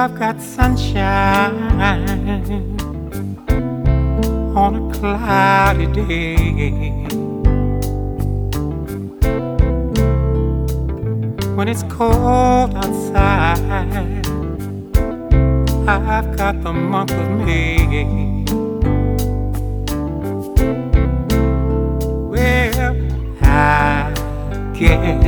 I've got sunshine on a cloudy day. When it's cold outside, I've got the month of May. Well, I guess